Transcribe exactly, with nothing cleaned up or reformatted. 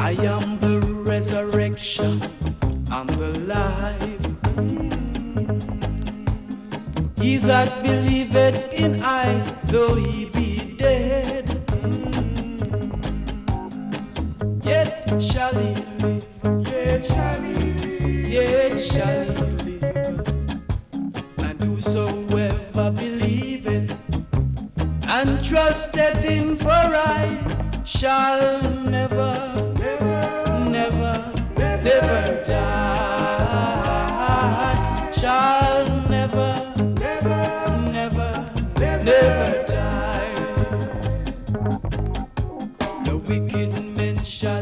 I am the resurrection and the life. He that believeth in I, though he be dead, yet shall he live, yet shall he live, yet shall he live. And whosoever believeth and trusteth in for I shall never, never, never, never die, shall never, never, never, never die. The wicked men shall